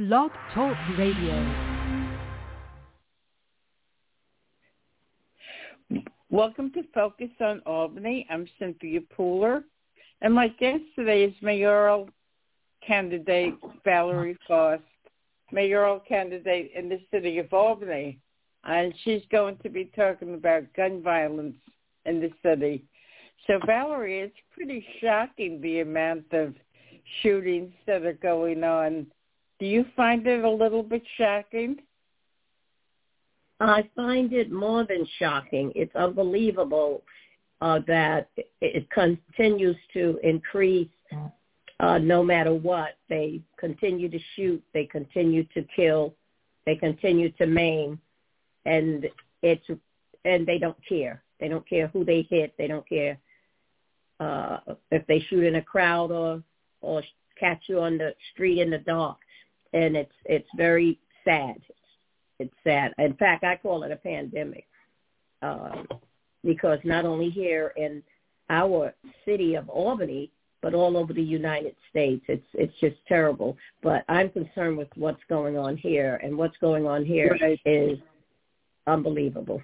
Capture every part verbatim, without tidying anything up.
Blog Talk Radio. Welcome to Focus on Albany. I'm Cynthia Pooler, and my guest today is mayoral candidate Valerie Faust, mayoral candidate in the city of Albany, and she's going to be talking about gun violence in the city. So, Valerie, it's pretty shocking the amount of shootings that are going on. Do you find it a little bit shocking? I find it more than shocking. It's unbelievable uh, that it continues to increase uh, no matter what. They continue to shoot. They continue to kill. They continue to maim, and it's and they don't care. They don't care who they hit. They don't care uh, if they shoot in a crowd or or catch you on the street in the dark. And it's it's very sad. It's sad. In fact, I call it a pandemic uh, because not only here in our city of Albany, but all over the United States, it's it's just terrible. But I'm concerned with what's going on here, and what's going on here right. is unbelievable.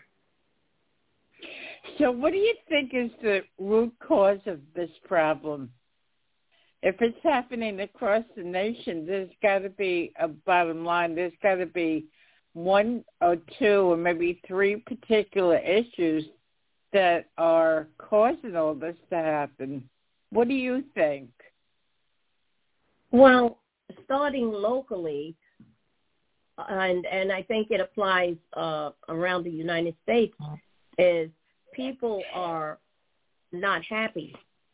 So what do you think is the root cause of this problem? If it's happening across the nation, there's got to be a bottom line. There's got to be one or two or maybe three particular issues that are causing all this to happen. What do you think? Well, starting locally, and and I think it applies uh, around the United States, is people are not happy.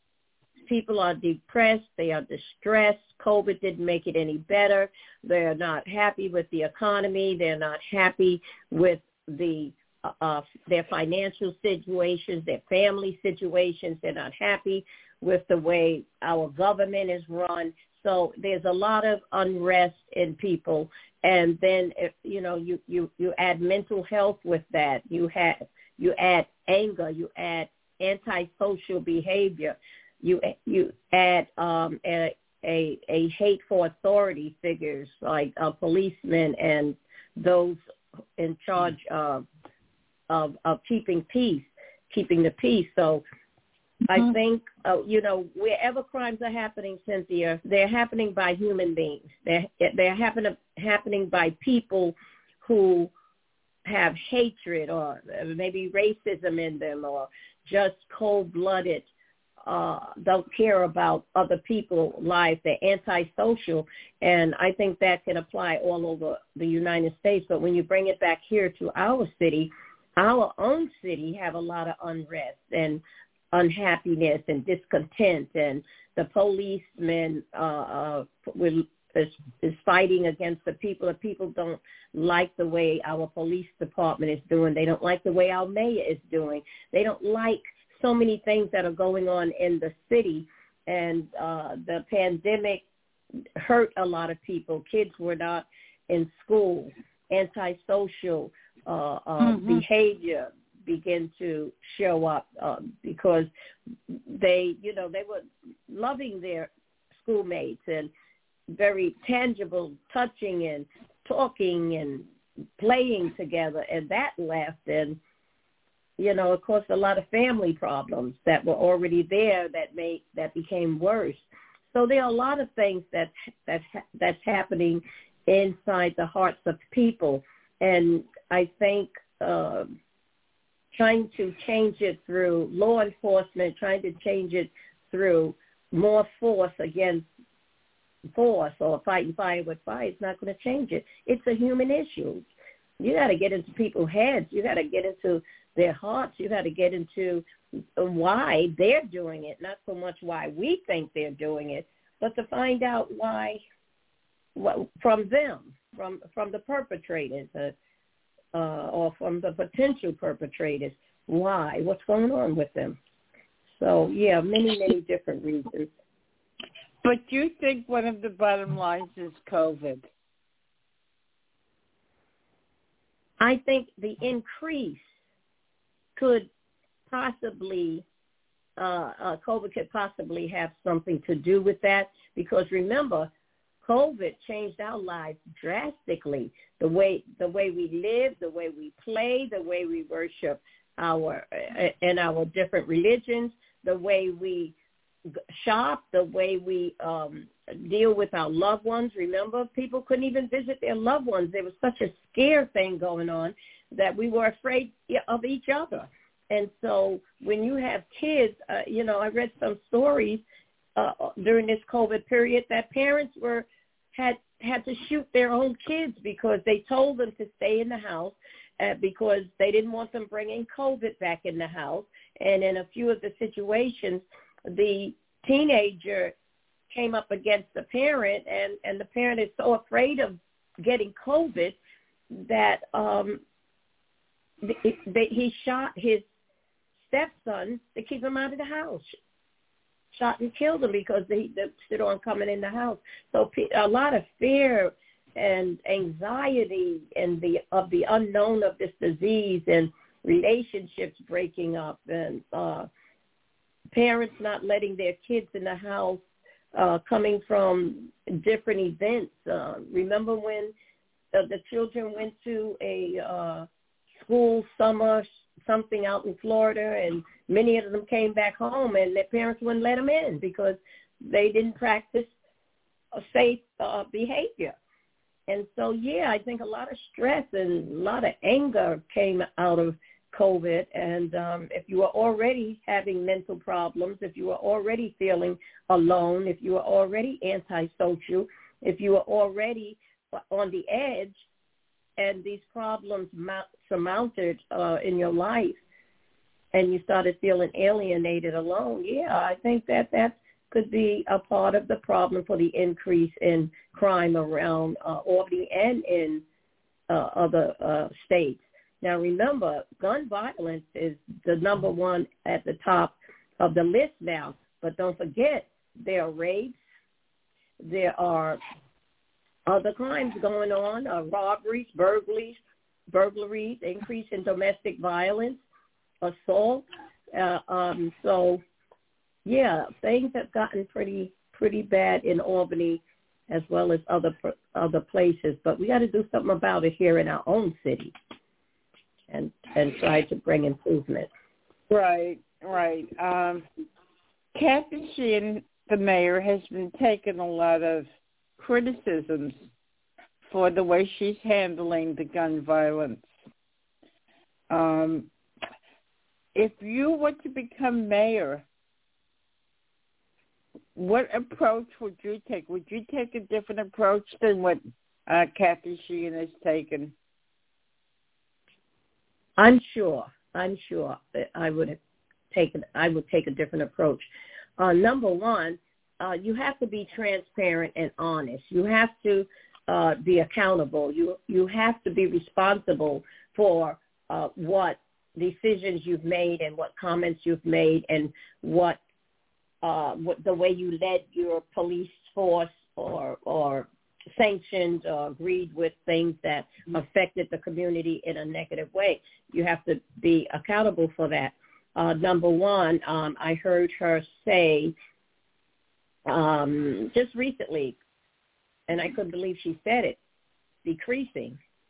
People are depressed. They are distressed. COVID didn't make it any better. They're not happy with the economy. They're not happy with the uh, their financial situations, their family situations. They're not happy with the way our government is run. So there's a lot of unrest in people. And then, if, you know, you, you, you add mental health with that. You have you add anger. You add antisocial behavior. You you add um, a, a a hate for authority figures like uh, policemen and those in charge of, of of keeping peace, keeping the peace. So mm-hmm. I think uh, you know wherever crimes are happening, Cynthia, they're happening by human beings. They're they're happen, happening by people who have hatred or maybe racism in them or just cold-blooded. Uh, don't care about other people's lives. They're antisocial, and I think that can apply all over the United States. But when you bring it back here to our city, our own city have a lot of unrest and unhappiness and discontent, and the policemen uh, uh, will, is, is fighting against the people. The people don't like the way our police department is doing. They don't like the way our mayor is doing. They don't like so many things that are going on in the city, and uh, the pandemic hurt a lot of people. Kids were not in school. Antisocial uh, uh, mm-hmm. behavior began to show up uh, because they, you know, they were loving their schoolmates and very tangible, touching and talking and playing together, and that left. And you know, it caused a lot of family problems that were already there that made that became worse. So there are a lot of things that that that's happening inside the hearts of people, and I think uh, trying to change it through law enforcement, trying to change it through more force against force or fighting fire with fire is not going to change it. It's a human issue. You got to get into people's heads. You got to get into their hearts. You got to get into why they're doing it, not so much why we think they're doing it, but to find out why, what, from them, from from the perpetrators, uh, uh, or from the potential perpetrators, why, what's going on with them. So, yeah, many, many different reasons. But you think one of the bottom lines is COVID? I think the increase could possibly, uh, uh, COVID could possibly have something to do with that, because remember, COVID changed our lives drastically. The way the way we live, the way we play, the way we worship our and our different religions, the way we shop, the way we um, deal with our loved ones. Remember, people couldn't even visit their loved ones. There was such a scare thing going on that we were afraid of each other. And so when you have kids, uh, you know, I read some stories uh, during this COVID period that parents were had had to shoot their own kids because they told them to stay in the house uh, because they didn't want them bringing COVID back in the house. And in a few of the situations, the teenager came up against the parent, and, and the parent is so afraid of getting COVID that um, they, they, he shot his stepson to keep him out of the house. Shot and killed him because they, they stood on coming in the house. So a lot of fear and anxiety and the of the unknown of this disease and relationships breaking up and uh, parents not letting their kids in the house uh, coming from different events. Uh, remember when uh, the children went to a uh, school summer something out in Florida, and many of them came back home, and their parents wouldn't let them in because they didn't practice a safe uh, behavior. And so, yeah, I think a lot of stress and a lot of anger came out of COVID. And um, if you are already having mental problems, if you are already feeling alone, if you are already antisocial, if you are already on the edge, and these problems mount, surmounted uh, in your life, and you started feeling alienated, alone, yeah, I think that that could be a part of the problem for the increase in crime around uh, Albany and in uh, other uh, states. Now, remember, gun violence is the number one at the top of the list now, but don't forget, there are rapes, there are other crimes going on, uh, robberies, burglaries, burglaries, increase in domestic violence, assault. Uh, um, so, yeah, things have gotten pretty pretty bad in Albany as well as other other places. But we got to do something about it here in our own city, and and try to bring improvement. Right, right. Um, Kathy Sheehan, the mayor, has been taking a lot of criticisms for the way she's handling the gun violence. Um, if you were to become mayor, what approach would you take? Would you take a different approach than what uh, Kathy Sheehan has taken? I'm sure. I'm sure that I would have taken. I would take a different approach. Uh, number one, Uh, you have to be transparent and honest. You have to uh, be accountable. You you have to be responsible for uh, what decisions you've made and what comments you've made and what, uh, what the way you led your police force or or sanctioned or agreed with things that affected the community in a negative way. You have to be accountable for that. Uh, number one, um, I heard her say, Um, just recently, and I couldn't believe she said it, decreasing.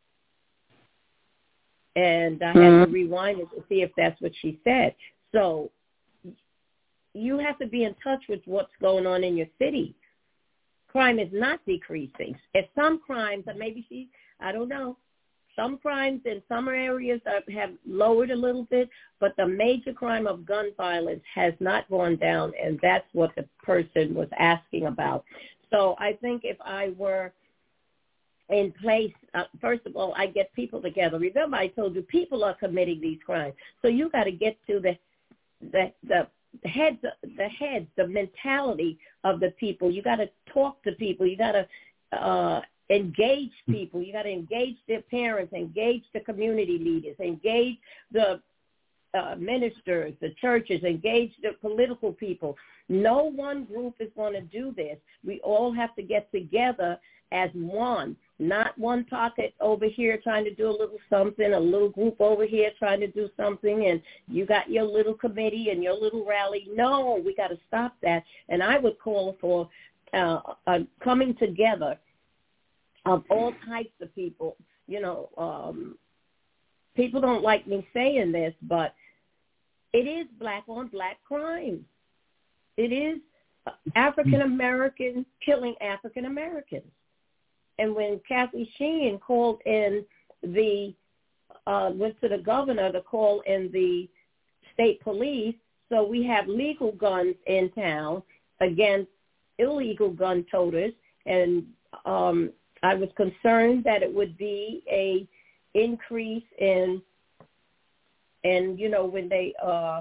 And I had mm-hmm. to rewind it to see if that's what she said. So you have to be in touch with what's going on in your city. Crime is not decreasing. If some crimes, or maybe she, I don't know, some crimes in some areas have lowered a little bit, but the major crime of gun violence has not gone down, and that's what the person was asking about. So I think if I were in place, uh, first of all, I get people together. Remember, I told you people are committing these crimes, so you got to get to the the the heads, the heads, the mentality of the people. You got to talk to people. You got to uh, engage people. You got to engage their parents, engage the community leaders, engage the uh, ministers, the churches, engage the political people. No one group is going to do this. We all have to get together as one, not one pocket over here trying to do a little something, a little group over here trying to do something, and you got your little committee and your little rally. No, we got to stop that. And I would call for uh, a coming together of all types of people. You know, um, people don't like me saying this, but it is black on black crime. It is African Americans killing African Americans. And when Kathy Sheehan called in the, uh, went to the governor to call in the state police, so we have legal guns in town against illegal gun toters, and um, I was concerned that it would be a increase in, and you know, when they uh,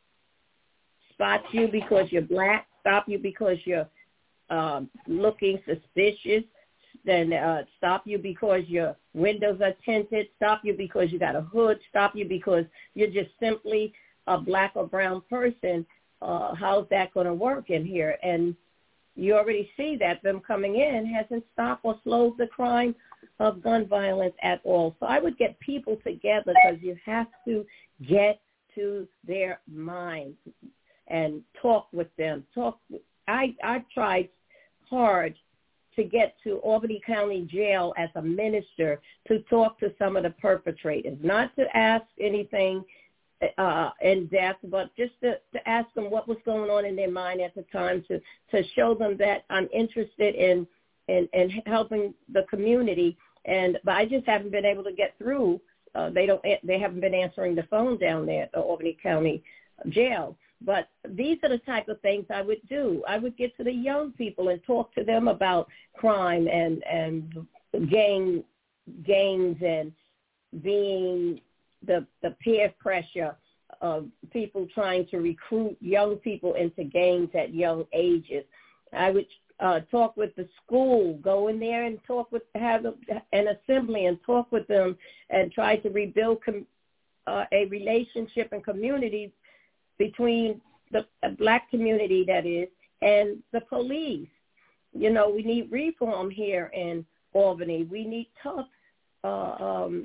spot you because you're black, stop you because you're uh, looking suspicious, then uh, stop you because your windows are tinted, stop you because you got a hood, stop you because you're just simply a black or brown person. Uh, how's that going to work in here? And you already see that them coming in hasn't stopped or slowed the crime of gun violence at all. So I would get people together because you have to get to their minds and talk with them. Talk. I I tried hard to get to Albany County Jail as a minister to talk to some of the perpetrators, not to ask anything uh, in depth, but just to, to ask them what was going on in their mind at the time, to, to show them that I'm interested in, in, in helping the community. And but I just haven't been able to get through. Uh, they don't. They haven't been answering the phone down there at the Albany County Jail. But these are the type of things I would do. I would get to the young people and talk to them about crime and and gang gangs and being the the peer pressure of people trying to recruit young people into gangs at young ages. I would uh, talk with the school, go in there and talk with, have a, an assembly and talk with them and try to rebuild com, uh, a relationship and community between the black community, that is, and the police. You know, we need reform here in Albany. We need tough, uh, um,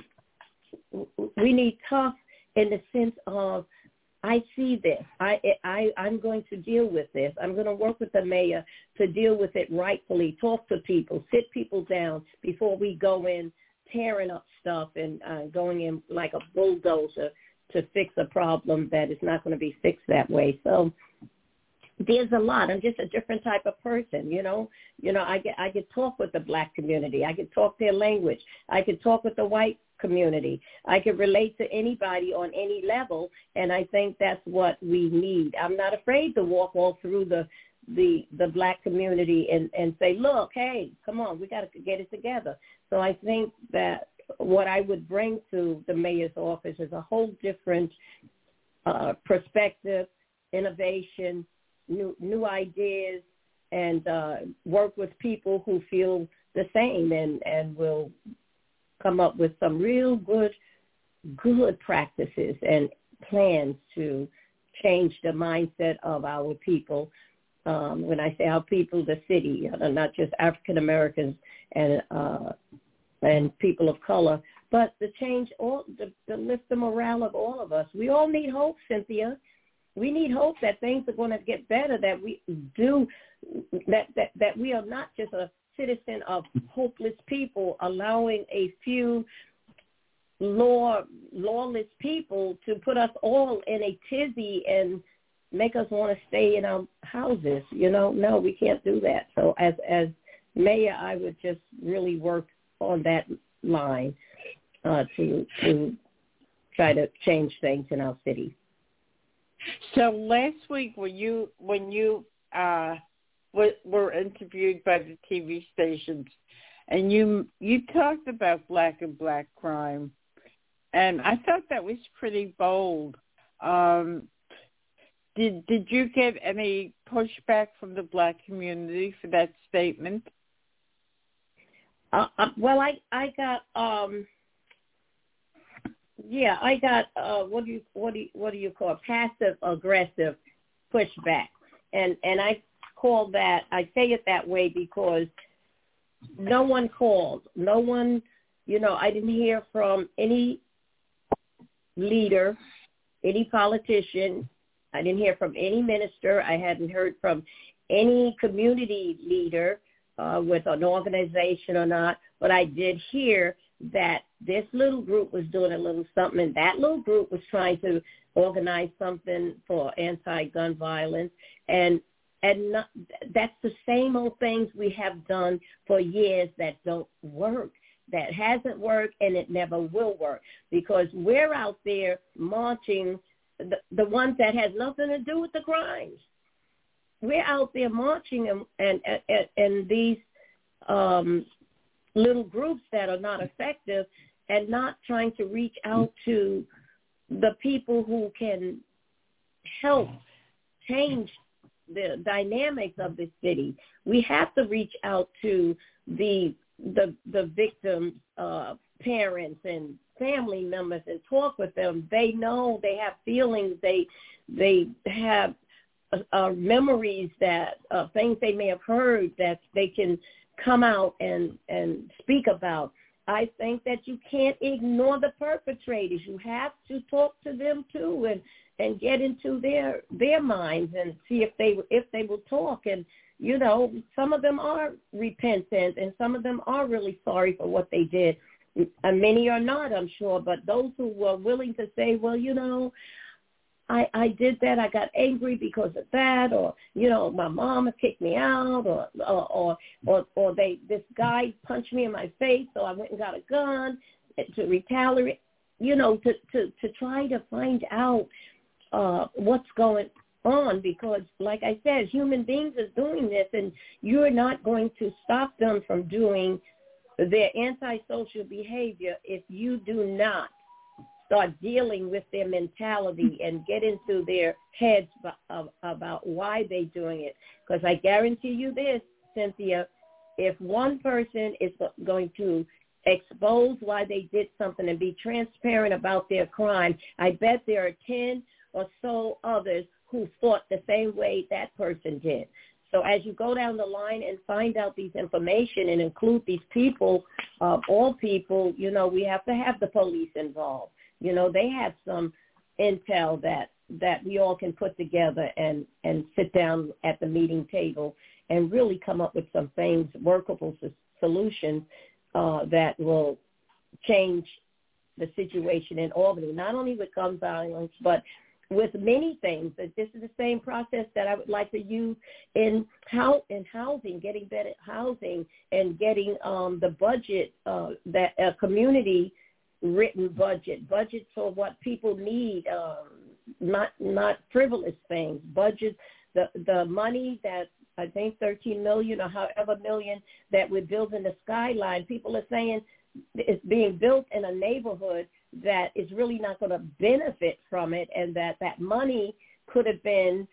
we need tough in the sense of, I see this. I, I, I'm going to deal with this. I'm going to work with the mayor to deal with it rightfully, talk to people, sit people down before we go in tearing up stuff and uh, going in like a bulldozer to fix a problem that is not going to be fixed that way. So there's a lot. I'm just a different type of person, you know. You know, I get I could talk with the black community. I could talk their language. I could talk with the white community. I could relate to anybody on any level, and I think that's what we need. I'm not afraid to walk all through the the the black community and, and say, look, hey, come on, we got to get it together. So I think that what I would bring to the mayor's office is a whole different uh, perspective, innovation, new new ideas, and uh, work with people who feel the same and, and will come up with some real good, good practices and plans to change the mindset of our people. Um, when I say our people, the city, uh, not just African Americans and uh, and people of color, but to change all, to, to lift the morale of all of us. We all need hope, Cynthia. We need hope that things are going to get better, that we do, that, that, that we are not just a citizen of hopeless people allowing a few law, lawless people to put us all in a tizzy and make us want to stay in our houses. You know, no, we can't do that. So as, as mayor, I would just really work on that line uh, to to try to change things in our city. So last week, when you when you uh, w- were interviewed by the T V stations, and you you talked about black and black crime, and I thought that was pretty bold. Um, did did you get any pushback from the black community for that statement? Uh, uh, well, I I got um, yeah, I got uh, what do you what do you, what do you call passive aggressive pushback, and and I call that I say it that way because no one called, no one, you know, I didn't hear from any leader, any politician, I didn't hear from any minister, I hadn't heard from any community leader uh, with an organization or not, but I did hear that this little group was doing a little something, and that little group was trying to organize something for anti-gun violence, and and not, that's the same old things we have done for years that don't work, that hasn't worked, and it never will work, because we're out there marching, the, the ones that has nothing to do with the crimes. We're out there marching, and and and, and these um, little groups that are not effective, and not trying to reach out to the people who can help change the dynamics of the city. We have to reach out to the the the victims' uh, parents and family members and talk with them. They know, they have feelings, they they have uh, uh, memories, that uh, things they may have heard that they can come out and and speak about. I think that you can't ignore the perpetrators. You have to talk to them too, and, and get into their their minds and see if they if they will talk. And you know, some of them are repentant, and some of them are really sorry for what they did. And many are not, I'm sure. But those who were willing to say, well, you know, I, I did that. I got angry because of that, or you know, my mama kicked me out, or or or or, or they this guy punched me in my face, so I went and got a gun to retaliate. You know, to to to try to find out uh, what's going on, because, like I said, human beings are doing this, and you're not going to stop them from doing their antisocial behavior if you do not start dealing with their mentality and get into their heads about why they're doing it. Because I guarantee you this, Cynthia, if one person is going to expose why they did something and be transparent about their crime, I bet there are ten or so others who thought the same way that person did. So as you go down the line and find out these information and include these people, uh, all people, you know, we have to have the police involved. You know, they have some intel that, that we all can put together and, and sit down at the meeting table and really come up with some things, workable solutions uh, that will change the situation in Albany, not only with gun violence, but with many things. That this is the same process that I would like to use in how in housing, getting better housing, and getting um, the budget uh, that a community written budget, budgets for what people need, um, not not frivolous things. Budget the the money that I think thirteen million or however million that we're building the skyline. People are saying it's being built in a neighborhood that is really not going to benefit from it, and that that money could have been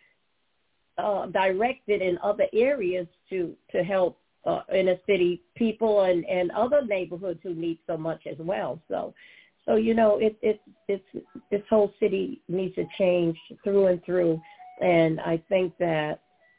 uh, directed in other areas to to help uh, inner city people and, and other neighborhoods who need so much as well. So, so you know, it, it, it's this whole city needs to change through and through, and I think that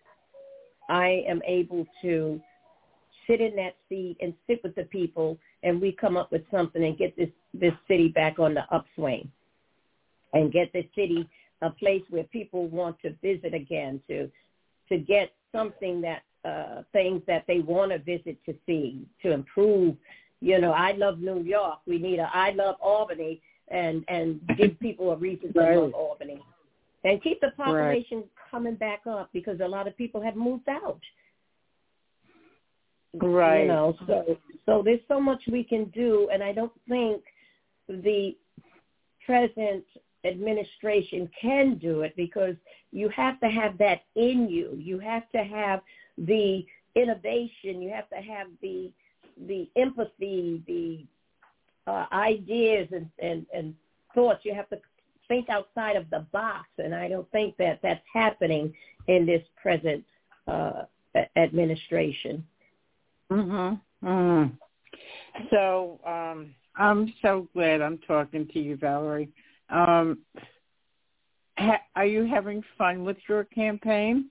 I am able to sit in that seat and sit with the people, and we come up with something and get this, this city back on the upswing, and get the city a place where people want to visit again, to to get something that, uh, things that they want to visit to see, to improve. You know, I love New York. We need a I love Albany, and, and give people a reason to right. love Albany. And keep the population right. coming back up, because a lot of people have moved out. Right. You know, so so there's so much we can do, and I don't think the present administration can do it, because you have to have that in you. You have to have the innovation. You have to have the the empathy, the uh, ideas and, and, and thoughts. You have to think outside of the box, and I don't think that that's happening in this present uh, administration. Mhm. Mhm. So um, I'm so glad I'm talking to you, Valerie. Um, ha- are you having fun with your campaign?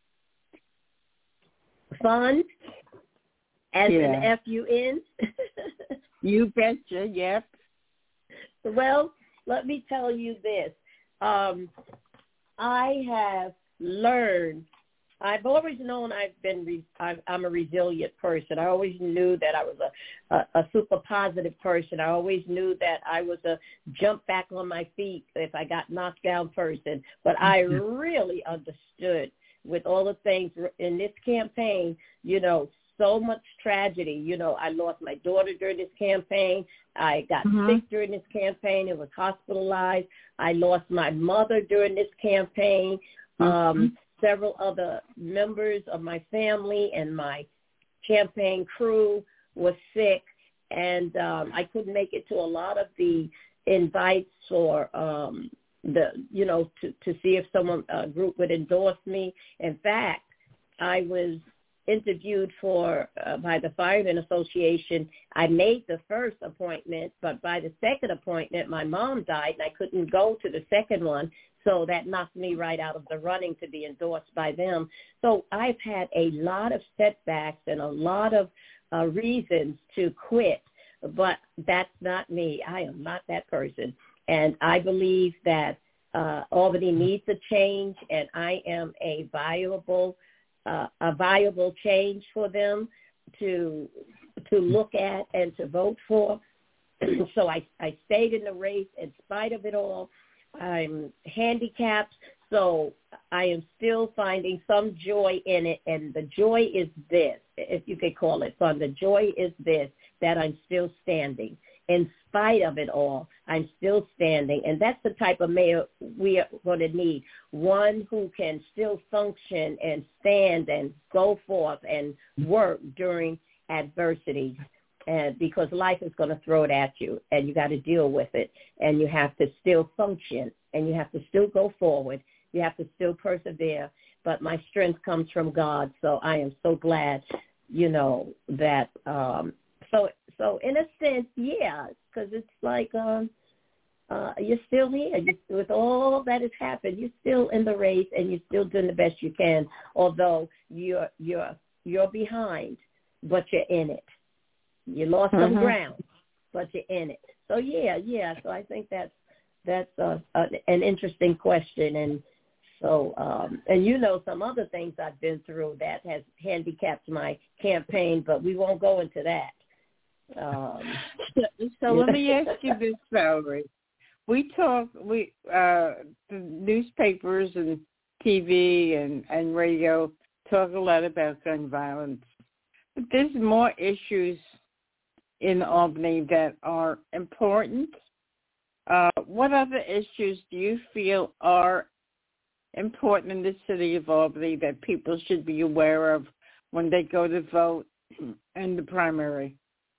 Fun, as yeah. in F U N. You betcha. Yep. Well, let me tell you this. Um, I have learned I've always known I've been, re, I'm, I'm a resilient person. I always knew that I was a, a, a super positive person. I always knew that I was a jump back on my feet if I got knocked down person. But I really understood with all the things in this campaign, you know, so much tragedy. You know, I lost my daughter during this campaign. I got mm-hmm. sick during this campaign and was hospitalized. I lost my mother during this campaign. Mm-hmm. Um, several other members of my family and my campaign crew were sick, and um, I couldn't make it to a lot of the invites or um, the, you know, to, to see if someone, a group would endorse me. In fact, I was interviewed for uh, by the Firemen Association. I made the first appointment, but by the second appointment, my mom died, and I couldn't go to the second one. So that knocked me right out of the running to be endorsed by them. So I've had a lot of setbacks and a lot of uh, reasons to quit, but that's not me. I am not that person. And I believe that uh, Albany needs a change, and I am a viable, uh, a viable change for them to to look at and to vote for. So I, I stayed in the race in spite of it all. I'm handicapped, so I am still finding some joy in it, and the joy is this, if you could call it fun. The joy is this, that I'm still standing. In spite of it all, I'm still standing, and that's the type of mayor we are going to need, one who can still function and stand and go forth and work during adversity. And because life is going to throw it at you, and you got to deal with it, and you have to still function, and you have to still go forward. You have to still persevere. But my strength comes from God, so I am so glad, you know, that. Um, so, so in a sense, yeah, because it's like um, uh, you're still here. You, with all that has happened, you're still in the race, and you're still doing the best you can. Although you're you're you're behind, but you're in it. You lost some mm-hmm. ground, but you're in it. So yeah, yeah. So I think that's that's a, a, an interesting question, and so um, and you know some other things I've been through that has handicapped my campaign, but we won't go into that. Um, so let me ask you this, Valerie. We talk, we uh, the newspapers and T V and, and radio talk a lot about gun violence, but there's more issues in Albany that are important. Uh, what other issues do you feel are important in the city of Albany that people should be aware of when they go to vote in the primary?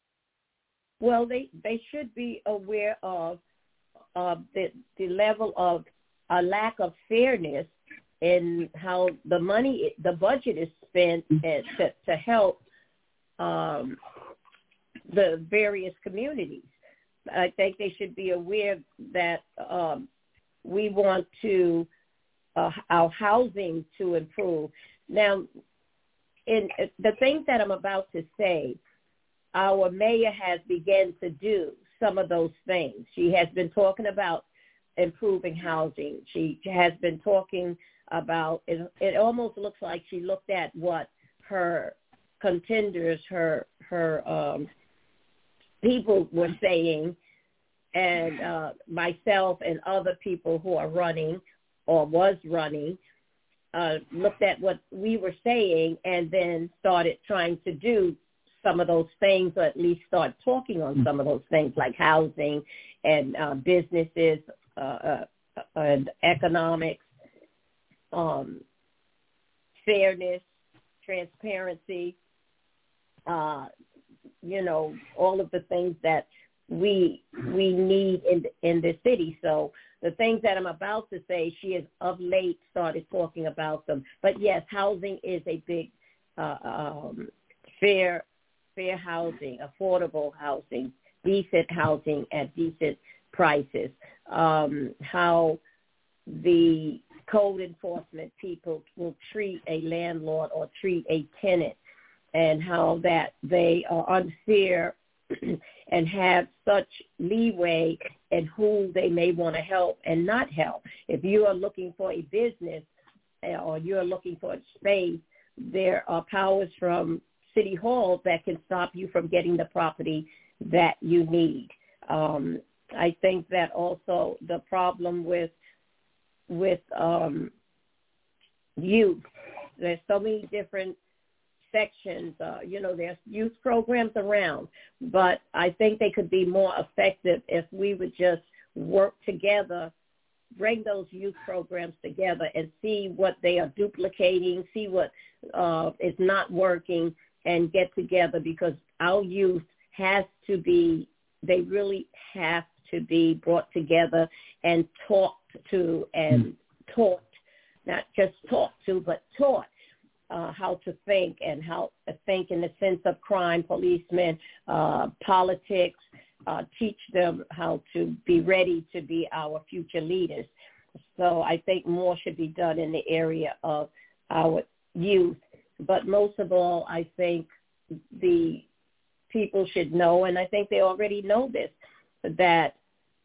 Well, they, they should be aware of uh, the, the level of a lack of fairness in how the money, the budget is spent to, to help um, the various communities. I think they should be aware that um, we want to uh, our housing to improve. Now, in the things that I'm about to say, our mayor has begun to do some of those things. She has been talking about improving housing. She has been talking about, it, it almost looks like she looked at what her contenders, her, her um, people were saying, and uh, myself and other people who are running or was running uh, looked at what we were saying and then started trying to do some of those things, or at least start talking on some of those things like housing and uh, businesses uh, uh, and economics, um, fairness, transparency, uh, you know, all of the things that we we need in in the city. So the things that I'm about to say, she has of late started talking about them. But yes, housing is a big uh, um, fair fair housing, affordable housing, decent housing at decent prices. Um, how the code enforcement people will treat a landlord or treat a tenant, and how that they are unfair and have such leeway in who they may want to help and not help. If you are looking for a business or you're looking for a space, there are powers from City Hall that can stop you from getting the property that you need. Um, I think that also the problem with with um, youth, there's so many different sections. Uh, you know, there's youth programs around, but I think they could be more effective if we would just work together, bring those youth programs together and see what they are duplicating, see what uh, is not working, and get together, because our youth has to be, they really have to be brought together and talked to and mm. taught, not just talked to, but taught uh, how to think and how to think in the sense of crime, policemen, uh, politics, uh, teach them how to be ready to be our future leaders. So I think more should be done in the area of our youth. But most of all, I think the people should know, and I think they already know this, that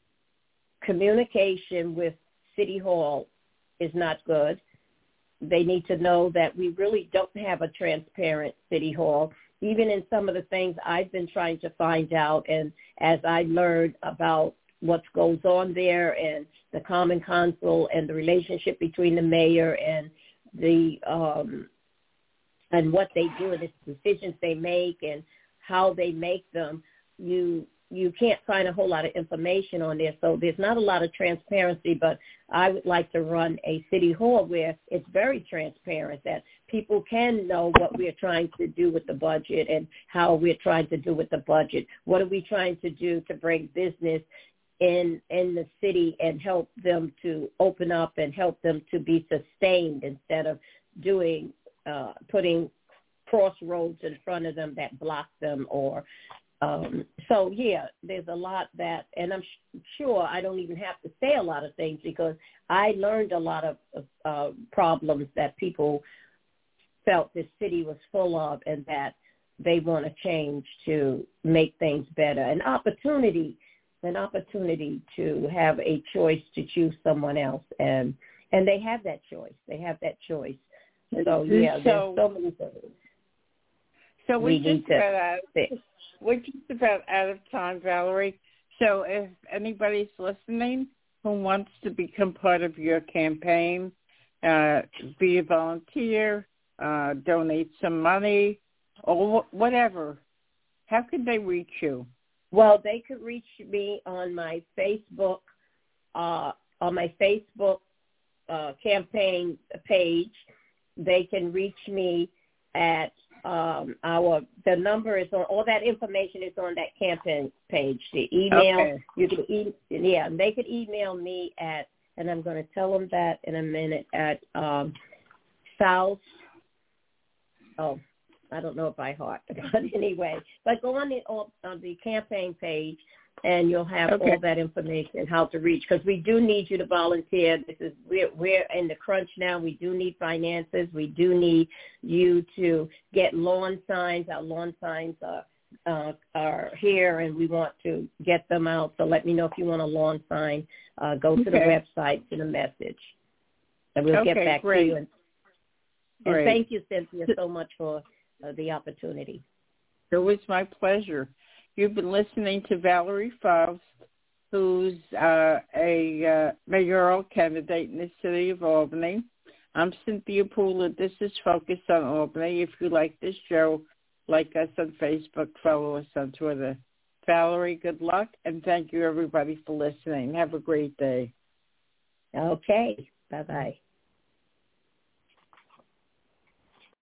communication with City Hall is not good. They need to know that we really don't have a transparent City Hall. Even in some of the things I've been trying to find out, and as I learned about what goes on there and the Common Council and the relationship between the mayor and the um, and what they do and the decisions they make and how they make them, you you can't find a whole lot of information on there. So there's not a lot of transparency, but I would like to run a city hall where it's very transparent, that people can know what we're trying to do with the budget and how we're trying to do with the budget. What are we trying to do to bring business in in the city and help them to open up and help them to be sustained, instead of doing uh, putting crossroads in front of them that block them. Or um, so yeah, there's a lot that, and I'm sh- sure I don't even have to say a lot of things, because I learned a lot of uh, problems that people felt this city was full of, and that they want to change to make things better. An opportunity, an opportunity to have a choice to choose someone else, and and they have that choice. They have that choice. So yeah, so, there's so many things. So we're we just about out, we're just about out of time, Valerie. So if anybody's listening who wants to become part of your campaign, uh, be a volunteer, uh, donate some money, or wh- whatever, how can they reach you? Well, they could reach me on my Facebook, uh, on my Facebook uh, campaign page. They can reach me at um, our, the number is on, all that information is on that campaign page. The email, okay. you can, e- yeah, they could email me at, and I'm going to tell them that in a minute, at um, South, oh, I don't know it by heart, but anyway, but go on the on the campaign page, and you'll have okay. all that information, how to reach, because we do need you to volunteer. This is we're we're in the crunch now. We do need finances. We do need you to get lawn signs. Our lawn signs are uh, are here, and we want to get them out. So let me know if you want a lawn sign. Uh, go to okay. the website, send a message, and we'll okay, get back great. to you. And, and thank you, Cynthia, so much for Uh, the opportunity. It was my pleasure. You've been listening to Valerie Faust, who's uh, a uh, mayoral candidate in the city of Albany. I'm Cynthia Pooler. This is Focus on Albany. If you like this show, like us on Facebook, follow us on Twitter. Valerie, good luck, and thank you, everybody, for listening. Have a great day. Okay. Bye-bye.